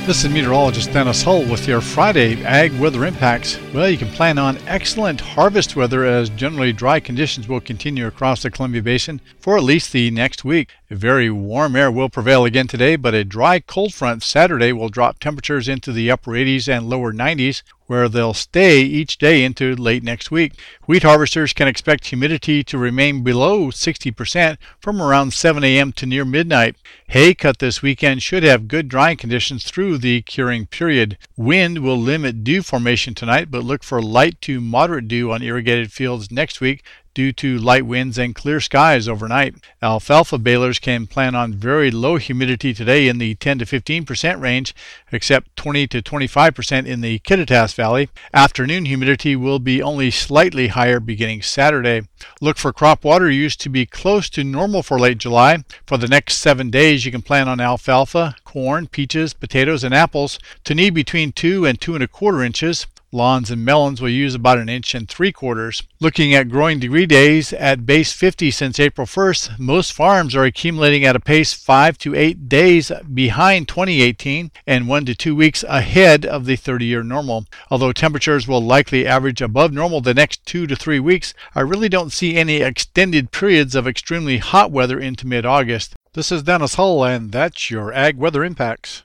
This is meteorologist Dennis Hull with your Friday Ag Weather Impacts. Well, you can plan on excellent harvest weather as generally dry conditions will continue across the Columbia Basin for at least the next week. A very warm air will prevail again today, but a dry cold front Saturday will drop temperatures into the upper 80s and lower 90s, where they'll stay each day into late next week. Wheat harvesters can expect humidity to remain below 60% from around 7 a.m. to near midnight. Hay cut this weekend should have good drying conditions through the curing period. Wind will limit dew formation tonight, but look for light to moderate dew on irrigated fields next week due to light winds and clear skies overnight. Alfalfa balers can plan on very low humidity today in the 10 to 15% range, except 20 to 25% in the Kittitas Valley. Afternoon humidity will be only slightly higher beginning Saturday. Look for crop water use to be close to normal for late July. For the next 7 days, you can plan on alfalfa, corn, peaches, potatoes, and apples to need between 2 and 2¼ inches. Lawns and melons will use about 1 3/4 inches. Looking at growing degree days at base 50 since April 1st, most farms are accumulating at a pace 5 to 8 days behind 2018 and 1 to 2 weeks ahead of the 30-year normal. Although temperatures will likely average above normal the next 2 to 3 weeks, I really don't see any extended periods of extremely hot weather into mid-August. This is Dennis Hull, and that's your Ag Weather Impacts.